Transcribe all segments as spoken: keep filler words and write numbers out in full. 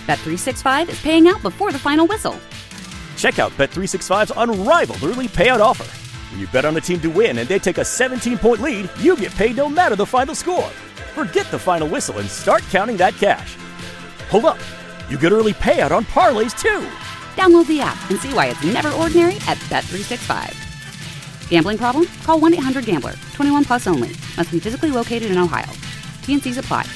Bet three sixty-five is paying out before the final whistle. Check out Bet three sixty-five's unrivaled early payout offer. When you bet on a team to win and they take a seventeen-point lead, you get paid no matter the final score. Forget the final whistle and start counting that cash. Hold up. You get early payout on parlays, too. Download the app and see why it's never ordinary at Bet three sixty-five. Gambling problem? Call one eight hundred gambler. twenty-one plus only. Must be physically located in Ohio. T N Cs apply.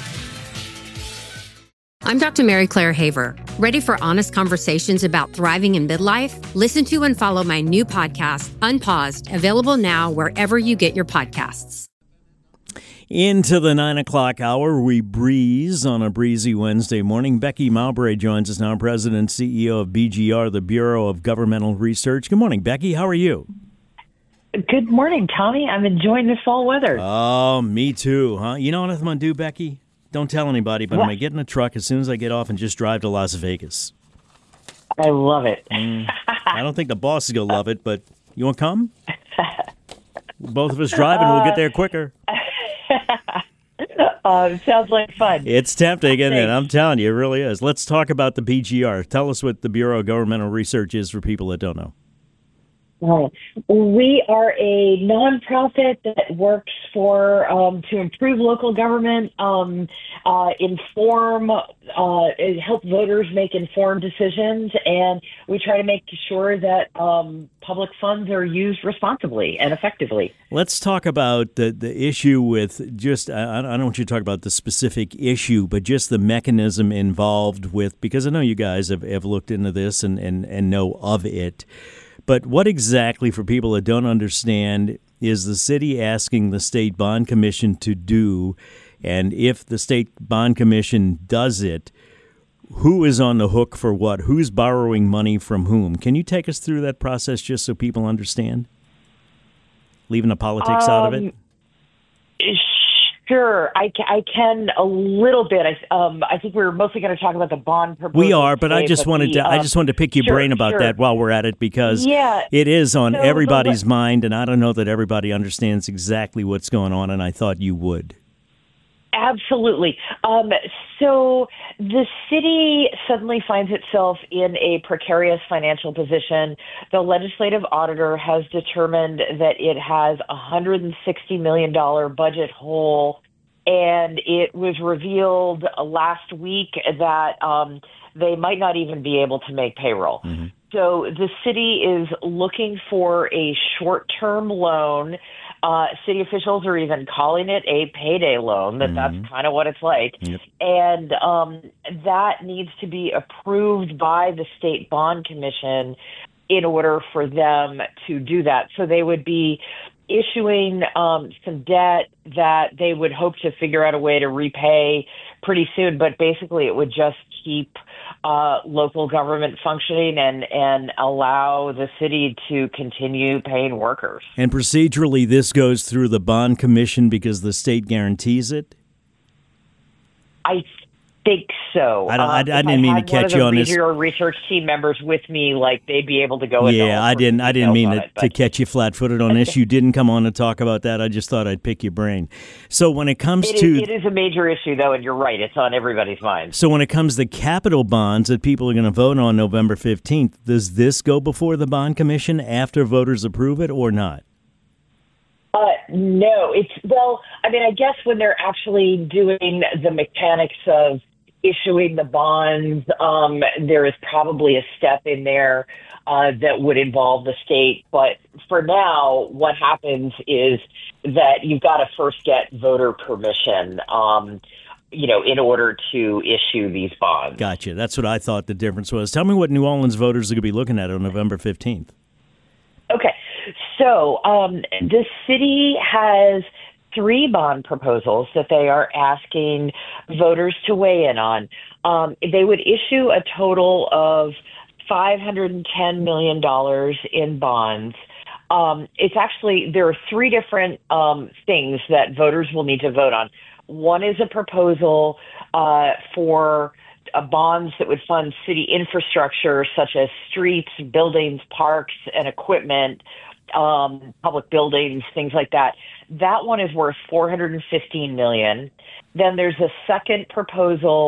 I'm Doctor Mary Claire Haver. Ready for honest conversations about thriving in midlife? Listen to and follow my new podcast, Unpaused, available now wherever you get your podcasts. Into the nine o'clock hour, we breeze on a breezy Wednesday morning. Becky Mowbray joins us now, President and C E O of B G R, the Bureau of Governmental Research. Good morning, Becky. How are you? Good morning, Tommy. I'm enjoying this fall weather. Oh, me too, huh? You know what I'm going to do, Becky? Don't tell anybody, but what? I'm going to get in a truck as soon as I get off and just drive to Las Vegas. I love it. Mm, I don't think the boss is going to love it, but you want to come? Both of us driving, we'll get there quicker. uh, sounds like fun. It's tempting, isn't it? I'm telling you, it really is. Let's talk about the B G R. Tell us what the Bureau of Governmental Research is for people that don't know. Right. We are a nonprofit that works for um, to improve local government, um, uh, inform, uh, help voters make informed decisions, and we try to make sure that um, public funds are used responsibly and effectively. Let's talk about the, the issue with just, I, I don't want you to talk about the specific issue, but just the mechanism involved with, because I know you guys have, have looked into this and, and, and know of it. But what exactly, for people that don't understand, is the city asking the State Bond Commission to do? And if the State Bond Commission does it, who is on the hook for what? Who's borrowing money from whom? Can you take us through that process just so people understand? Leaving the politics um, out of it? Sure, I can, I can a little bit. I, um, I think we're mostly going to talk about the bond proposal. We are, but today, I just but wanted the, to. Um, I just wanted to pick your sure, brain about sure. that while we're at it, because yeah. it is on so everybody's the, mind, and I don't know that everybody understands exactly what's going on. And I thought you would. Absolutely. Um, so the city suddenly finds itself in a precarious financial position. The legislative auditor has determined that it has a one hundred sixty million dollars budget hole, and it was revealed last week that um, they might not even be able to make payroll. Mm-hmm. So the city is looking for a short-term loan. Uh, city officials are even calling it a payday loan, that mm-hmm. that's kind of what it's like. Yep. And um, that needs to be approved by the State Bond Commission in order for them to do that. So they would be issuing um, some debt that they would hope to figure out a way to repay pretty soon. But basically it would just keep uh, local government functioning and, and allow the city to continue paying workers. And procedurally, this goes through the Bond Commission because the state guarantees it? I think so. I, don't, I, I didn't I mean to catch you on this. Your research team members with me, like they'd be able to go. Yeah, I didn't. I didn't mean to, it, to catch you flat-footed on this. You didn't come on to talk about that. I just thought I'd pick your brain. So when it comes it to, is, it is a major issue, though, and you're right. It's on everybody's mind. So when it comes to capital bonds that people are going to vote on November fifteenth, does this go before the Bond Commission after voters approve it or not? Uh, no, it's well. I mean, I guess when they're actually doing the mechanics of issuing the bonds, um, there is probably a step in there uh, that would involve the state. But for now, what happens is that you've got to first get voter permission, um, you know, in order to issue these bonds. Gotcha. That's what I thought the difference was. Tell me what New Orleans voters are going to be looking at on November fifteenth. Okay. So um, the city has three bond proposals that they are asking voters to weigh in on. Um, they would issue a total of five hundred ten million dollars in bonds. Um, it's actually, there are three different um, things that voters will need to vote on. One is a proposal uh, for uh, bonds that would fund city infrastructure, such as streets, buildings, parks, and equipment, um, public buildings, things like that. That one is worth four hundred fifteen million dollars. Then there's a second proposal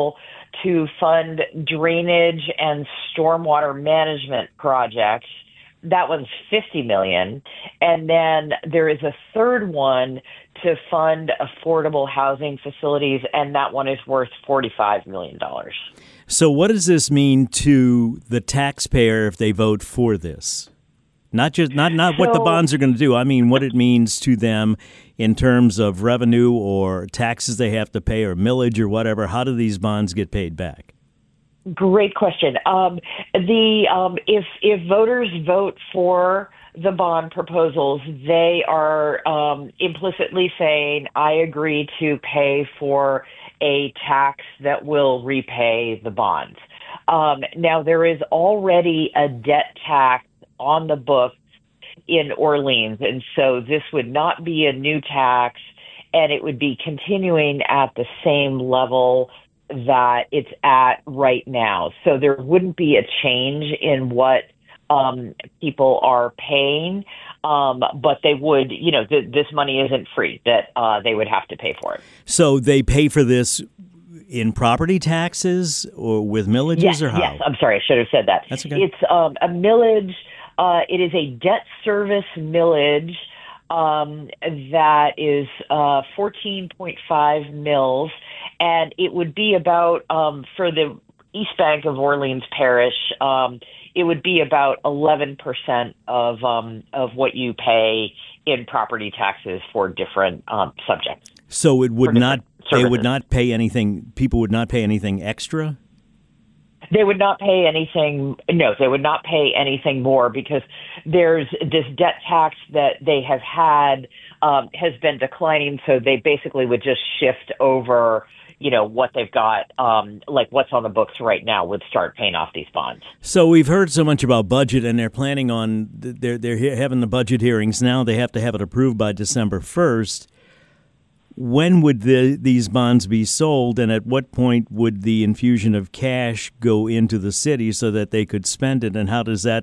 to fund drainage and stormwater management projects. That one's fifty million dollars. And then there is a third one to fund affordable housing facilities, and that one is worth forty-five million dollars. So what does this mean to the taxpayer if they vote for this? Not just not, not so, what the bonds are going to do. I mean, what it means to them in terms of revenue or taxes they have to pay or millage or whatever. How do these bonds get paid back? Great question. Um, the um, if if voters vote for the bond proposals, they are um, implicitly saying, "I agree to pay for a tax that will repay the bonds." Um, now, there is already a debt tax on the books in Orleans, and so this would not be a new tax, and it would be continuing at the same level that it's at right now. So there wouldn't be a change in what um, people are paying, um, but they would, you know, th- this money isn't free, that uh, they would have to pay for it. So they pay for this in property taxes or with millages yes, or how? Yes, I'm sorry, I should have said that. That's okay. It's um, a millage. Uh, it is a debt service millage um, that is uh, fourteen point five mils. And it would be about, um, for the East Bank of Orleans Parish, um, it would be about eleven percent of um, of what you pay in property taxes for different um, subjects. So it would not, services. they would not pay anything, people would not pay anything extra? They would not pay anything, no, they would not pay anything more because there's this debt tax that they have had um, has been declining, so they basically would just shift over, you know, what they've got, um, like what's on the books right now would start paying off these bonds. So we've heard so much about budget, and they're planning on, they're, they're having the budget hearings now. They have to have it approved by December first. When would the, these bonds be sold, and at what point would the infusion of cash go into the city so that they could spend it, and how does that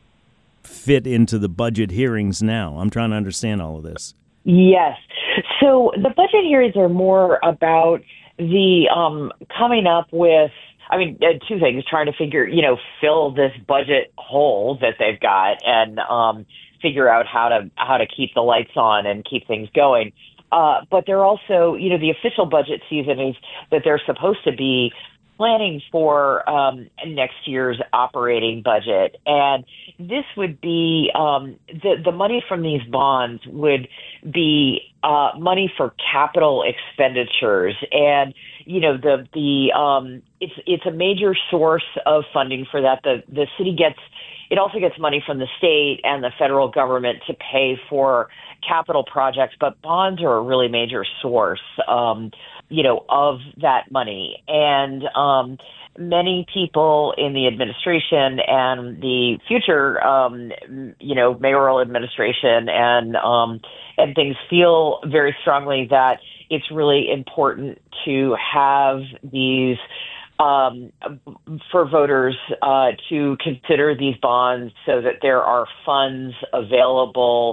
fit into the budget hearings now? I'm trying to understand all of this. Yes. So the budget hearings are more about the um, coming up with, I mean, uh, two things, trying to figure, you know, fill this budget hole that they've got and um, figure out how to how to keep the lights on and keep things going. Uh, but they're also, you know, the official budget season is that they're supposed to be planning for um, next year's operating budget. And this would be, um, the, the money from these bonds would be uh, money for capital expenditures. And, you know, the, the um, it's it's a major source of funding for that. The, the city gets, it also gets money from the state and the federal government to pay for capital projects, but bonds are a really major source, um, you know, of that money. And um, many people in the administration and the future, um, you know, mayoral administration and um, and things feel very strongly that it's really important to have these Um, for voters uh, to consider these bonds so that there are funds available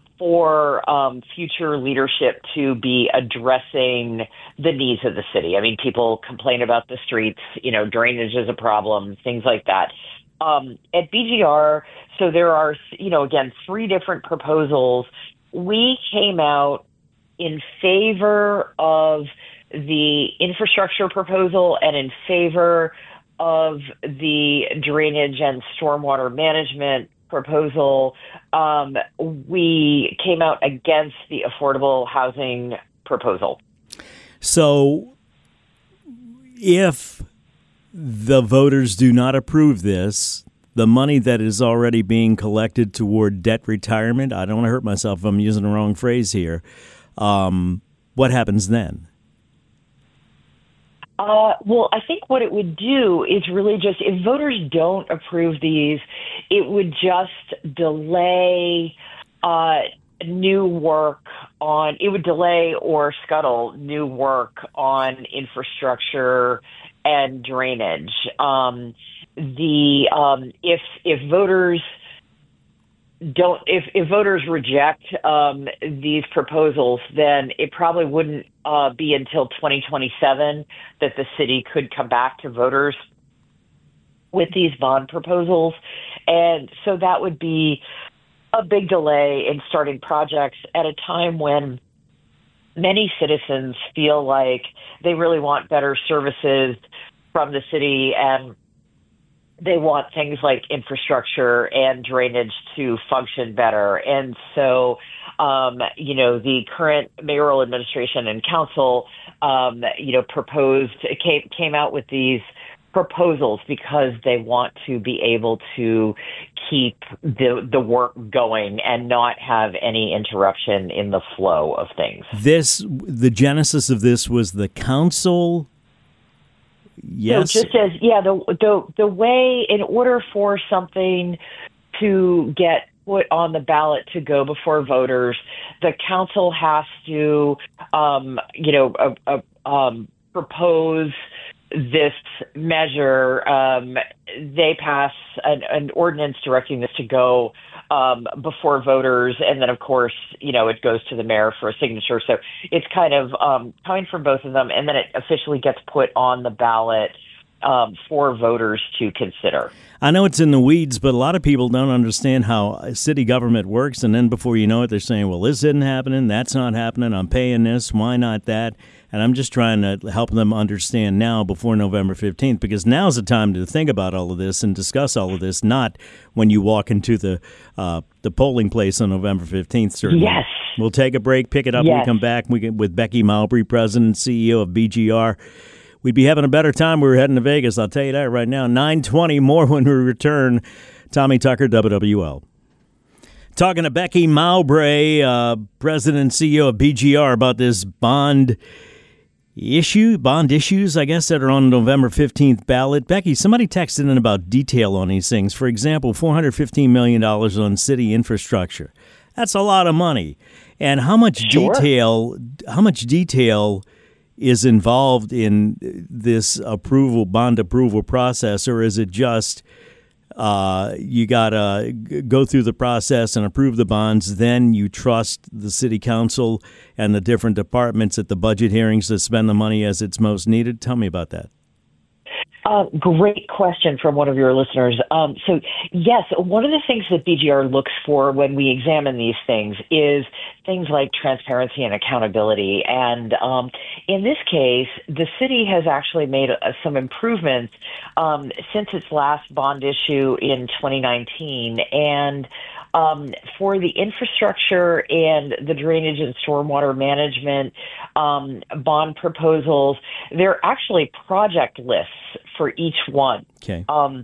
for um, future leadership to be addressing the needs of the city. I mean, people complain about the streets, you know, drainage is a problem, things like that. Um, at B G R, so there are, you know, again, three different proposals. We came out in favor of the infrastructure proposal and in favor of the drainage and stormwater management proposal. Um, we came out against the affordable housing proposal. So if the voters do not approve this, the money that is already being collected toward debt retirement, I don't want to hurt myself if I'm using the wrong phrase here, um, what happens then? Uh, well, I think what it would do is really just, if voters don't approve these, it would just delay uh, new work on, it would delay or scuttle new work on infrastructure and drainage. Um, the um, if if voters don't, if, if voters reject um, these proposals, then it probably wouldn't uh, be until twenty twenty-seven that the city could come back to voters with these bond proposals. And so that would be a big delay in starting projects at a time when many citizens feel like they really want better services from the city, and they want things like infrastructure and drainage to function better. And so, um, you know, the current mayoral administration and council, um, you know, proposed, came, came out with these proposals because they want to be able to keep the the work going and not have any interruption in the flow of things. This, the genesis of this was the council. Yes. So just as, yeah, the, the, the way, in order for something to get put on the ballot to go before voters, the council has to, um, you know, uh, uh, um, propose this measure. Um, they pass an, an ordinance directing this to go um, before voters, and then, of course, you know, it goes to the mayor for a signature. So it's kind of um, coming from both of them, and then it officially gets put on the ballot um, for voters to consider. I know it's in the weeds, but a lot of people don't understand how city government works, and then before you know it, they're saying, well, this isn't happening, that's not happening, I'm paying this, why not that? And I'm just trying to help them understand now before November fifteenth, because now's the time to think about all of this and discuss all of this, not when you walk into the uh, the polling place on November fifteenth, certainly. Yes. We'll take a break, pick it up yes. when we come back we can, with Becky Mowbray, President and C E O of B G R. We'd be having a better time. We were heading to Vegas, I'll tell you that right now. nine twenty, more when we return. Tommy Tucker, W W L. Talking to Becky Mowbray, uh, President and C E O of B G R, about this bond issue, bond issues, I guess, that are on the November fifteenth ballot. Becky, somebody texted in about detail on these things. For example, four hundred fifteen million dollars on city infrastructure. That's a lot of money. And how much Sure. detail, how much detail is involved in this approval, bond approval process, or is it just uh, you got to go through the process and approve the bonds, then you trust the city council and the different departments at the budget hearings to spend the money as it's most needed? Tell me about that. Uh, great question from one of your listeners. Um, so, yes, one of the things that B G R looks for when we examine these things is things like transparency and accountability. And um, in this case, the city has actually made uh, some improvements um, since its last bond issue in twenty nineteen. And Um, for the infrastructure and the drainage and stormwater management um, bond proposals, they're actually project lists for each one. Okay. Um,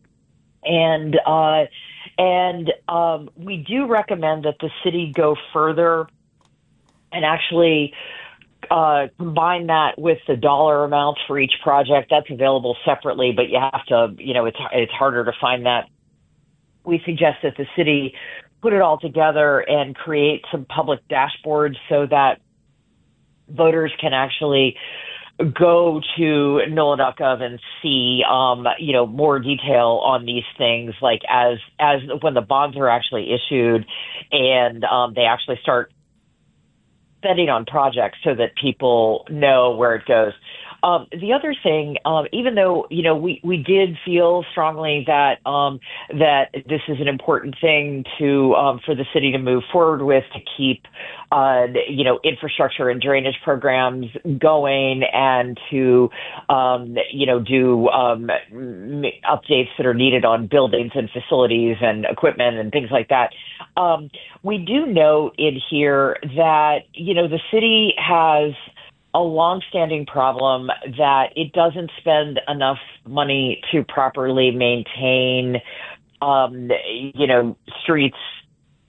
and uh, and um, we do recommend that the city go further and actually uh, combine that with the dollar amounts for each project. That's available separately, but you have to, you know, it's it's harder to find that. We suggest that the city put it all together and create some public dashboards so that voters can actually go to N O L A dot gov and see, um, you know, more detail on these things, like as as when the bonds are actually issued and um, they actually start spending on projects so that people know where it goes. Um, the other thing, um, even though, you know, we, we did feel strongly that um, that this is an important thing to um, for the city to move forward with, to keep, uh, you know, infrastructure and drainage programs going, and to, um, you know, do um, updates that are needed on buildings and facilities and equipment and things like that. Um, we do note in here that, you know, the city has a long-standing problem that it doesn't spend enough money to properly maintain, um, you know, streets,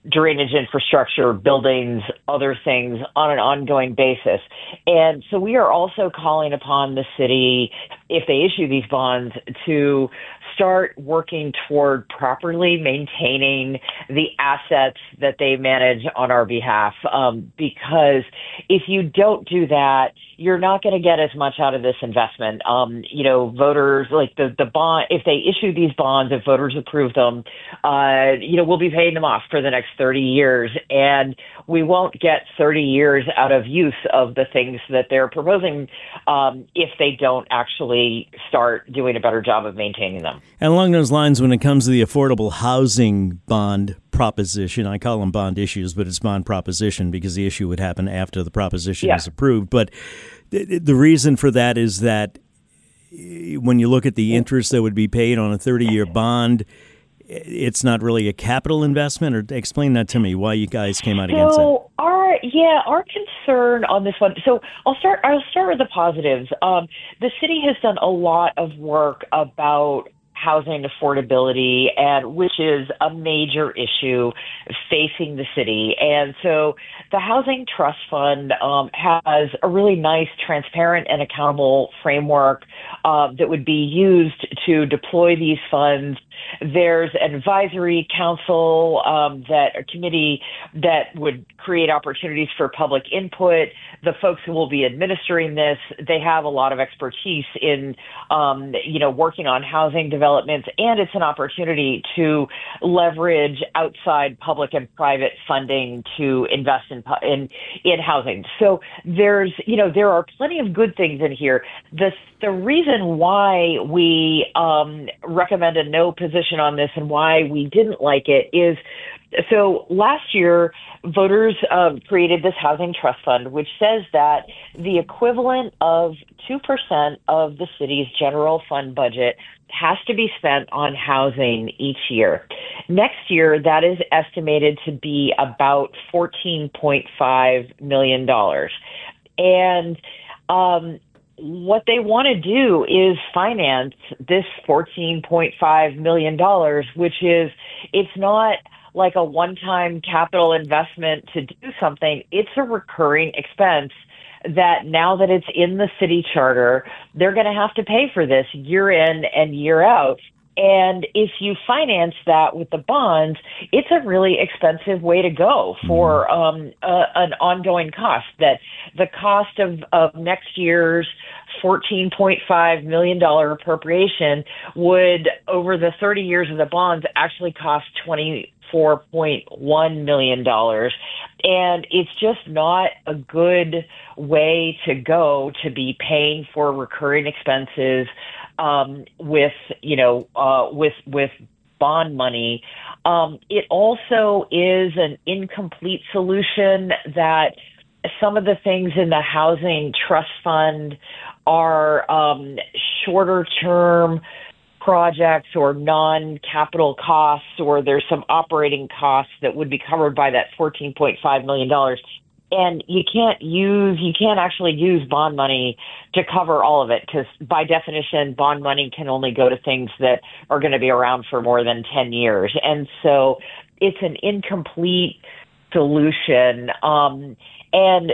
drainage infrastructure, buildings, other things on an ongoing basis. And so we are also calling upon the city, if they issue these bonds, to start working toward properly maintaining the assets that they manage on our behalf. Um, because if you don't do that, you're not going to get as much out of this investment. Um, you know, voters, like the, the bond, if they issue these bonds, if voters approve them, uh, you know, we'll be paying them off for the next thirty years. And we won't get thirty years out of use of the things that they're proposing um, if they don't actually start doing a better job of maintaining them. And along those lines, when it comes to the affordable housing bond proposition, I call them bond issues, but it's bond proposition because the issue would happen after the proposition yeah. is approved. But th- the reason for that is that when you look at the interest that would be paid on a thirty-year bond, it's not really a capital investment. Or explain that to me, why you guys came out so against that. Our, yeah, our concern on this one. So I'll start. I'll start with the positives. Um, the city has done a lot of work about housing affordability, and which is a major issue facing the city. And so the Housing Trust Fund um, has a really nice, transparent, and accountable framework uh, that would be used to deploy these funds. There's an advisory council, um, that a committee that would create opportunities for public input. The folks who will be administering this, they have a lot of expertise in, um, you know, working on housing developments, and it's an opportunity to leverage outside public and private funding to invest in in in housing. So there's, you know, there are plenty of good things in here. The the reason why we um, recommend a no position on this and why we didn't like it is, so last year, voters um, created this Housing Trust Fund, which says that the equivalent of two percent of the city's general fund budget has to be spent on housing each year. Next year, that is estimated to be about fourteen point five million dollars. And um, what they want to do is finance this fourteen point five million dollars, which is, it's not like a one-time capital investment to do something. It's a recurring expense that now that it's in the city charter, they're going to have to pay for this year in and year out. And if you finance that with the bonds, it's a really expensive way to go for um, a, an ongoing cost. That the cost of, of next year's fourteen point five million dollars appropriation would, over the thirty years of the bonds, actually cost twenty-four point one million dollars. And it's just not a good way to go to be paying for recurring expenses um, with, you know, uh, with with bond money. Um, it also is an incomplete solution that some of the things in the Housing Trust Fund are um, shorter term projects or non-capital costs, or there's some operating costs that would be covered by that fourteen point five million dollars. And you can't use, you can't actually use bond money to cover all of it, because by definition, bond money can only go to things that are going to be around for more than ten years. And so it's an incomplete solution. Um, and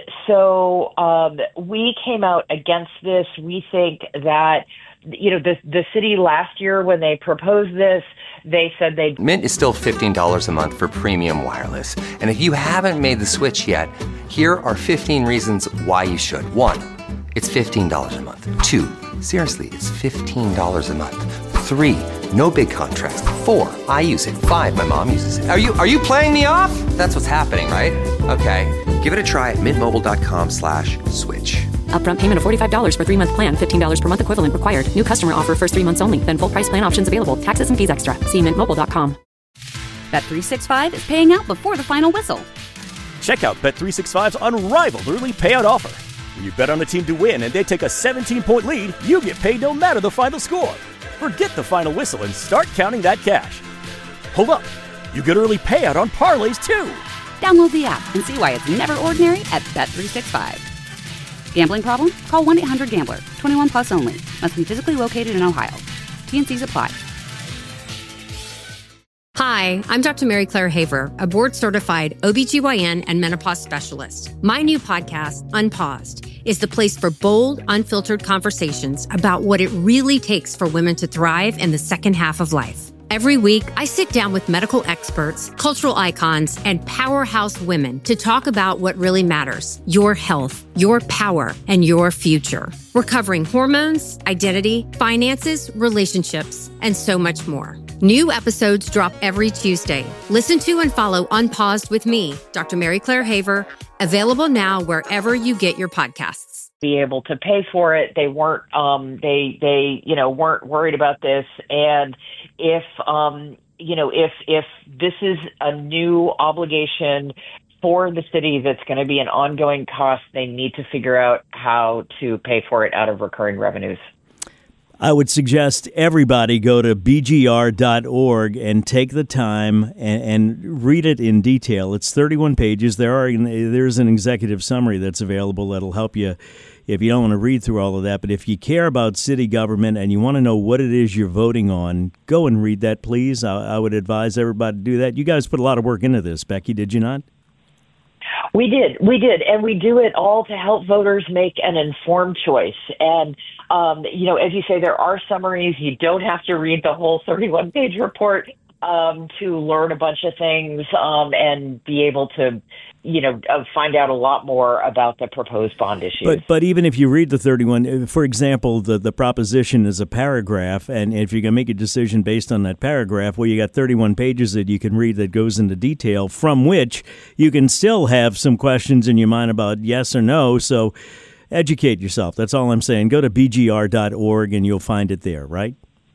so um, we came out against this. We think that, you know, the the city last year, when they proposed this, they said they... Mint is still fifteen dollars a month for premium wireless. And if you haven't made the switch yet, here are fifteen reasons why you should. One, it's fifteen dollars a month. Two, seriously, it's fifteen dollars a month. Three, no big contracts. Four, I use it. Five, my mom uses it. Are you are you playing me off? That's what's happening, right? Okay, give it a try at mintmobile.com slash switch. Upfront payment of forty-five dollars for three-month plan, fifteen dollars per month equivalent required. New customer offer first three months only. Then full price plan options available. Taxes and fees extra. See mint mobile dot com. Bet three sixty-five is paying out before the final whistle. Check out Bet three sixty-five's unrivaled early payout offer. When you bet on a team to win and they take a seventeen-point lead, you get paid no matter the final score. Forget the final whistle and start counting that cash. Hold up. You get early payout on parlays, too. Download the app and see why it's never ordinary at Bet three sixty-five. Gambling problem? Call one eight hundred gambler. twenty-one plus only. Must be physically located in Ohio. T and C's apply. Hi, I'm Doctor Mary Claire Haver, a board-certified O B G Y N and menopause specialist. My new podcast, Unpaused, is the place for bold, unfiltered conversations about what it really takes for women to thrive in the second half of life. Every week, I sit down with medical experts, cultural icons, and powerhouse women to talk about what really matters: your health, your power, and your future. We're covering hormones, identity, finances, relationships, and so much more. New episodes drop every Tuesday. Listen to and follow Unpaused with me, Doctor Mary Claire Haver, available now wherever you get your podcasts. Be able to pay for it. They weren't, um, they, they, you know, weren't worried about this. And if, um, you know, if, if this is a new obligation for the city that's going to be an ongoing cost, they need to figure out how to pay for it out of recurring revenues. I would suggest everybody go to b g r dot org and take the time and, and read it in detail. It's thirty-one pages. There are there's an executive summary that's available that'll help you if you don't want to read through all of that. But if you care about city government and you want to know what it is you're voting on, go and read that, please. I, I would advise everybody to do that. You guys put a lot of work into this, Becky, did you not? We did. We did. And we do it all to help voters make an informed choice. And, um, you know, as you say, there are summaries. You don't have to read the whole thirty-one page report um, to learn a bunch of things um, and be able to, you know, uh, find out a lot more about the proposed bond issues. But but even if you read the thirty-one, for example, the, the proposition is a paragraph, and if you're going to make a decision based on that paragraph, well, you got thirty-one pages that you can read that goes into detail, from which you can still have some questions in your mind about yes or no. So educate yourself. That's all I'm saying. Go to b g r dot org and you'll find it there, right?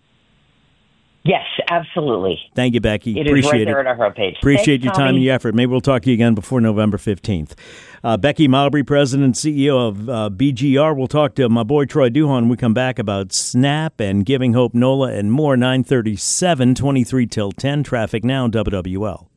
Yes, absolutely. Thank you, Becky. It Appreciate is right there it. on our homepage. Appreciate Thanks, your time Tommy. and your effort. Maybe we'll talk to you again before November fifteenth. Uh, Becky Mowbray, President and C E O of uh, B G R. We'll talk to my boy Troy Duhon when we come back about SNAP and Giving Hope NOLA and more. nine thirty-seven, twenty-three till ten. Traffic now, W W L.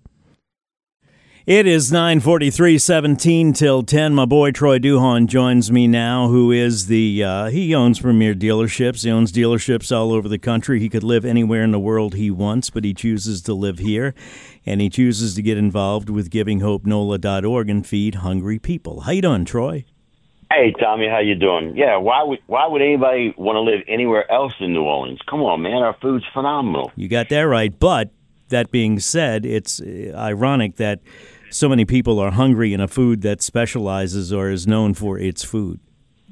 It is nine forty-three, seventeen till ten. My boy Troy Duhon joins me now, who is the, uh, he owns Premier Dealerships. He owns dealerships all over the country. He could live anywhere in the world he wants, but he chooses to live here, and he chooses to get involved with giving hope nola dot org and feed hungry people. How you doing, Troy? Hey, Tommy, how you doing? Yeah, why would why would anybody want to live anywhere else in New Orleans? Come on, man, our food's phenomenal. You got that right, but that being said, it's ironic that so many people are hungry in a food that specializes or is known for its food.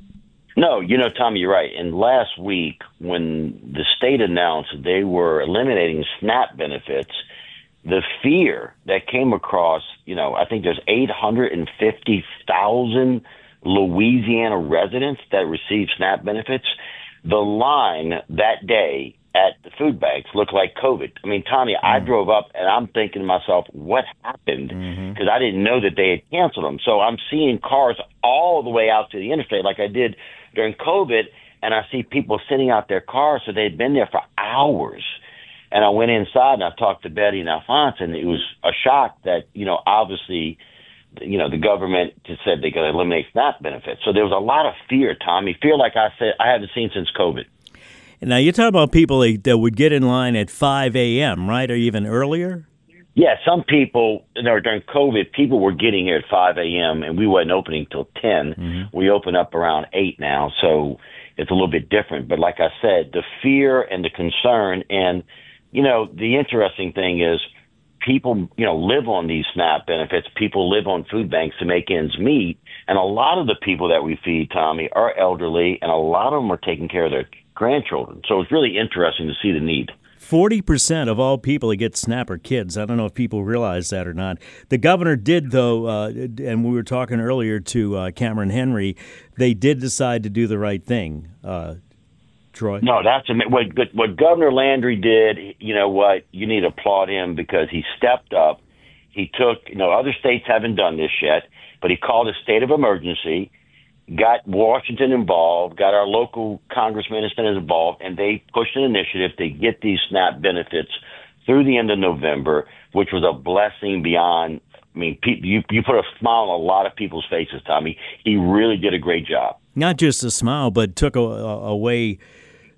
No, you know, Tommy, you're right. And last week, when the state announced they were eliminating SNAP benefits, the fear that came across, you know, I think there's eight hundred fifty thousand Louisiana residents that receive SNAP benefits. The line that day at the food banks looked like COVID. I mean, Tommy, mm. I drove up and I'm thinking to myself, what happened? Because mm-hmm. I didn't know that they had canceled them. So I'm seeing cars all the way out to the interstate like I did during COVID, and I see people sitting out their cars, so they'd been there for hours. And I went inside and I talked to Betty and Alphonse, and it was a shock that, you know, obviously, you know, the government just said they're going to eliminate SNAP benefits. So there was a lot of fear, Tommy, fear like I said I haven't seen since COVID. Now, you're talking about people that would get in line at five a.m., right, or even earlier? Yeah, some people, you know, during COVID, people were getting here at five a.m., and we wasn't opening till ten. Mm-hmm. We open up around eight now, so it's a little bit different. But like I said, the fear and the concern, and, you know, the interesting thing is people, you know, live on these SNAP benefits. People live on food banks to make ends meet, and a lot of the people that we feed, Tommy, are elderly, and a lot of them are taking care of their grandchildren. So it's really interesting to see the need. forty percent of all people that get SNAP are kids. I don't know if people realize that or not. The governor did, though, uh, and we were talking earlier to uh, Cameron Henry, they did decide to do the right thing. Uh, Troy? No, that's what, what Governor Landry did. You know what? You need to applaud him because he stepped up. He took, you know, other states haven't done this yet, but he called a state of emergency, got Washington involved, got our local congressmen and senators involved, and they pushed an initiative to get these SNAP benefits through the end of November, which was a blessing beyond. I mean, you, you put a smile on a lot of people's faces, Tommy. He really did a great job. Not just a smile, but took a, a, away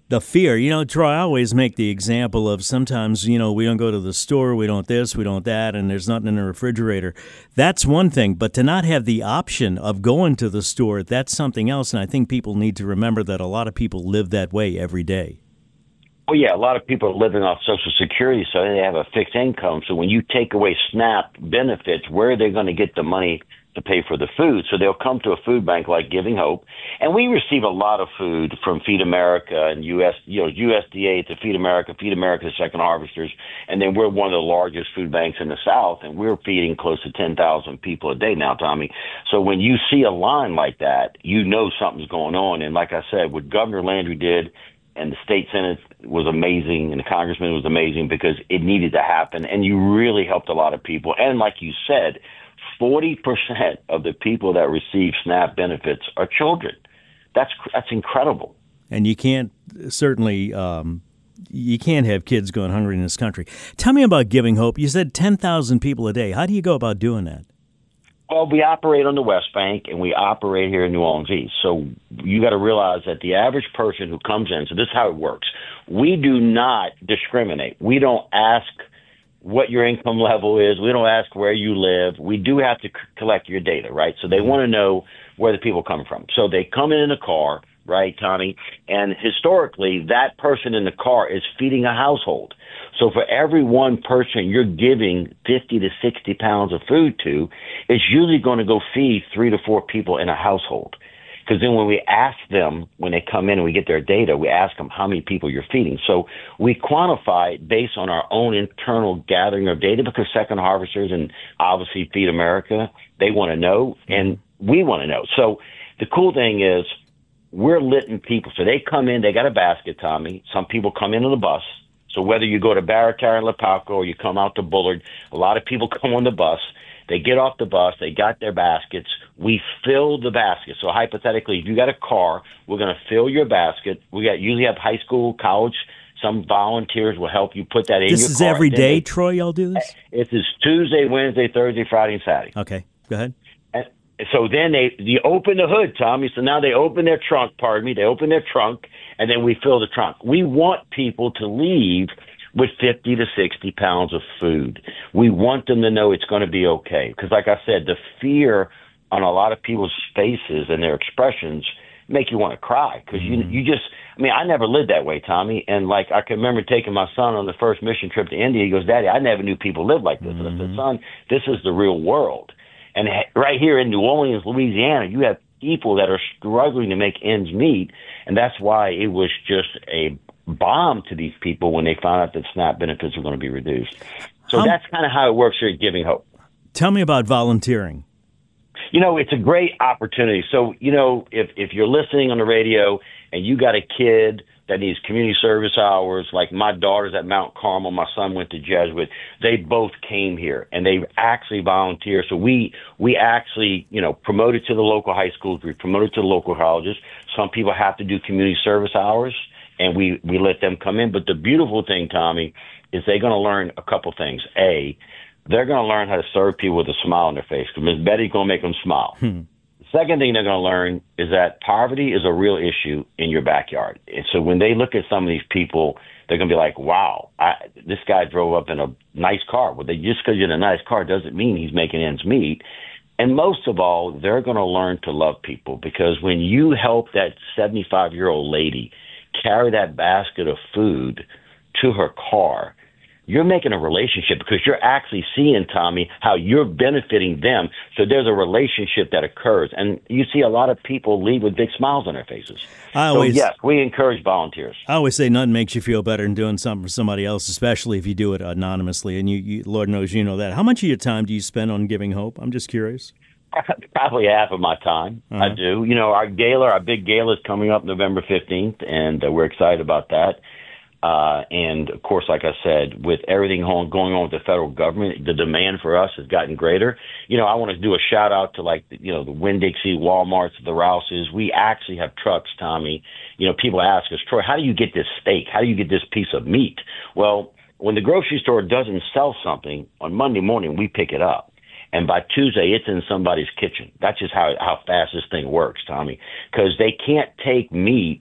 The fear, you know, Troy, I always make the example of sometimes, you know, we don't go to the store, we don't this, we don't that, and there's nothing in the refrigerator. That's one thing, but to not have the option of going to the store, that's something else, and I think people need to remember that a lot of people live that way every day. Well, yeah, a lot of people are living off Social Security, so they have a fixed income. So when you take away SNAP benefits, where are they going to get the money to pay for the food? So they'll come to a food bank like Giving Hope, and we receive a lot of food from Feed America and U S, you know, U S D A to Feed America, Feed America to Second Harvesters, and then we're one of the largest food banks in the South, and we're feeding close to ten thousand people a day now, Tommy. So when you see a line like that, you know something's going on. And like I said, what Governor Landry did and the state Senate was amazing, and the congressman was amazing because it needed to happen, and you really helped a lot of people. And like you said, forty percent of the people that receive SNAP benefits are children. That's that's incredible. And you can't certainly um, you can't have kids going hungry in this country. Tell me about Giving Hope. You said ten thousand people a day. How do you go about doing that? Well, we operate on the West Bank, and we operate here in New Orleans East. So you got to realize that the average person who comes in, so this is how it works. We do not discriminate. We don't ask what your income level is. We don't ask where you live. We do have to c- collect your data, right? So they want to know where the people come from. So they come in in a car, right, Tommy? And historically, that person in the car is feeding a household. So for every one person you're giving fifty to sixty pounds of food to, it's usually going to go feed three to four people in a household. Because then when we ask them, when they come in and we get their data, we ask them how many people you're feeding. So we quantify it based on our own internal gathering of data, because Second Harvesters and obviously Feed America, they want to know, and we want to know. So the cool thing is we're letting people, so they come in, they got a basket, Tommy. Some people come in on the bus. So whether you go to Barataria and Lapalco or you come out to Bullard, a lot of people come on the bus. They get off the bus, they got their baskets, we fill the basket. So hypothetically, if you got a car, we're going to fill your basket. We got usually have high school, college, some volunteers will help you put that in this your car. This is every day, they, Troy, y'all do this? It is Tuesday, Wednesday, Thursday, Friday, and Saturday. Okay, go ahead. And so then they you open the hood, Tommy. So now they open their trunk, pardon me, they open their trunk, and then we fill the trunk. We want people to leave with fifty to sixty pounds of food. We want them to know it's going to be okay. Because like I said, the fear on a lot of people's faces and their expressions make you want to cry. Because mm-hmm. you, you just, I mean, I never lived that way, Tommy. And like, I can remember taking my son on the first mission trip to India. He goes, Daddy, I never knew people lived like this. Mm-hmm. And I said, son, this is the real world. And right here in New Orleans, Louisiana, you have people that are struggling to make ends meet. And that's why it was just a bomb to these people when they found out that SNAP benefits were going to be reduced. So how, that's kind of how it works here at Giving Hope. Tell me about volunteering. You know, it's a great opportunity. So, you know, if, if you're listening on the radio and you got a kid that needs community service hours, like my daughter's at Mount Carmel, my son went to Jesuit, they both came here and they actually volunteer. So we, we actually, you know, promoted to the local high schools, we promoted to the local colleges. Some people have to do community service hours, and we, we let them come in. But the beautiful thing, Tommy, is they're going to learn a couple things. A, they're going to learn how to serve people with a smile on their face, because Miss Betty's going to make them smile. Hmm. The second thing they're going to learn is that poverty is a real issue in your backyard. And so when they look at some of these people, they're going to be like, wow, I, this guy drove up in a nice car. Well, they, just because you're in a nice car doesn't mean he's making ends meet. And most of all, they're going to learn to love people, because when you help that seventy-five-year-old lady carry that basket of food to her car, you're making a relationship, because you're actually seeing, Tommy, how you're benefiting them. So there's a relationship that occurs. And you see a lot of people leave with big smiles on their faces. I always, so, yes, we encourage volunteers. I always say nothing makes you feel better than doing something for somebody else, especially if you do it anonymously. And you, you Lord knows you know that. How much of your time do you spend on Giving Hope? I'm just curious. Probably half of my time. Uh-huh. I do. You know, our gala, our big gala is coming up November fifteenth, and uh, we're excited about that. Uh, and, of course, like I said, with everything going on with the federal government, the demand for us has gotten greater. You know, I want to do a shout-out to, like, you know, the Winn-Dixie, Walmarts, the Rouses. We actually have trucks, Tommy. You know, people ask us, Troy, how do you get this steak? How do you get this piece of meat? Well, when the grocery store doesn't sell something, on Monday morning we pick it up. And by Tuesday, it's in somebody's kitchen. That's just how how fast this thing works, Tommy, because they can't take meat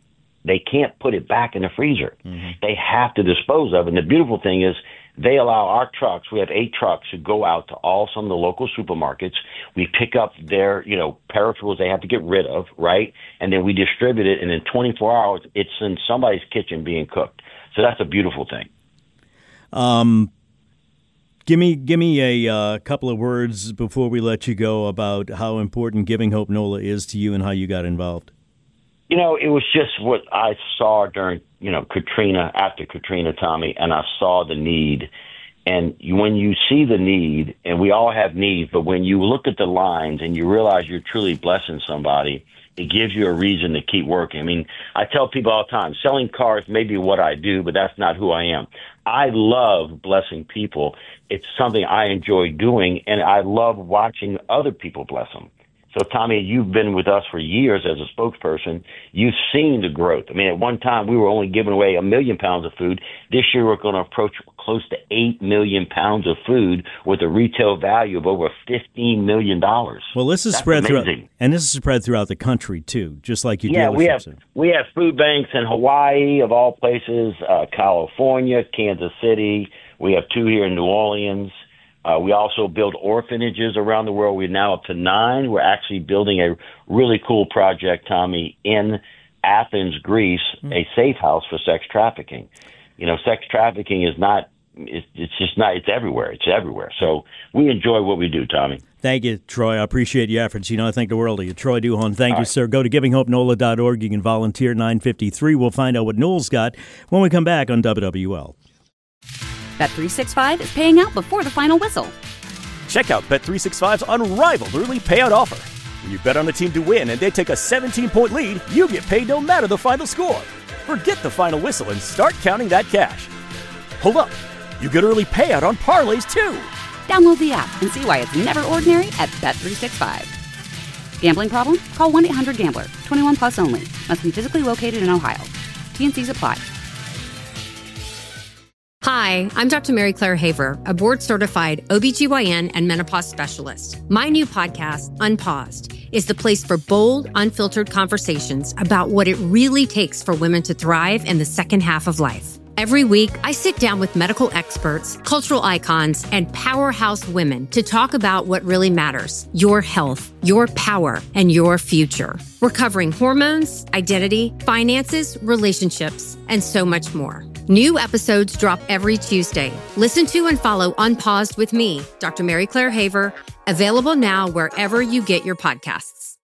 They can't put it back in the freezer. Mm-hmm. They have to dispose of it. And the beautiful thing is they allow our trucks, we have eight trucks who go out to all some of the local supermarkets. We pick up their, you know, peripherals they have to get rid of, right? And then we distribute it, and in twenty-four hours, it's in somebody's kitchen being cooked. So that's a beautiful thing. Um, give me give me a uh, couple of words before we let you go about how important Giving Hope NOLA is to you and how you got involved. You know, it was just what I saw during, you know, Katrina, after Katrina, Tommy, and I saw the need. And when you see the need, and we all have needs, but when you look at the lines and you realize you're truly blessing somebody, it gives you a reason to keep working. I mean, I tell people all the time, selling cars may be what I do, but that's not who I am. I love blessing people. It's something I enjoy doing, and I love watching other people bless them. So, Tommy, you've been with us for years as a spokesperson. You've seen the growth. I mean, at one time, we were only giving away a million pounds of food. This year, we're going to approach close to eight million pounds of food with a retail value of over fifteen million dollars. Well, this is That's spread amazing. throughout, and this is spread throughout the country, too, just like you Yeah, we have, said. we have food banks in Hawaii, of all places, uh, California, Kansas City. We have two here in New Orleans. Uh, we also build orphanages around the world. We're now up to nine. We're actually building a really cool project, Tommy, in Athens, Greece, mm. a safe house for sex trafficking. You know, sex trafficking is not, it's, it's just not, it's everywhere. It's everywhere. So we enjoy what we do, Tommy. Thank you, Troy. I appreciate your efforts. You know, I think the world of you. Troy Duhon, thank All you, right. sir. Go to giving hope nola dot org. You can volunteer nine fifty-three. We'll find out what Noel's got when we come back on W W L. Bet three sixty-five is paying out before the final whistle. Check out Bet three sixty-five's unrivaled early payout offer. When you bet on a team to win and they take a seventeen-point lead, you get paid no matter the final score. Forget the final whistle and start counting that cash. Hold up. You get early payout on parlays, too. Download the app and see why it's never ordinary at Bet three sixty-five. Gambling problem? Call one eight hundred gambler. twenty-one plus only. Must be physically located in Ohio. T and C's apply. Hi, I'm Doctor Mary Claire Haver, a board-certified O B G Y N and menopause specialist. My new podcast, Unpaused, is the place for bold, unfiltered conversations about what it really takes for women to thrive in the second half of life. Every week, I sit down with medical experts, cultural icons, and powerhouse women to talk about what really matters: your health, your power, and your future. We're covering hormones, identity, finances, relationships, and so much more. New episodes drop every Tuesday. Listen to and follow Unpaused with me, Doctor Mary Claire Haver, available now wherever you get your podcasts.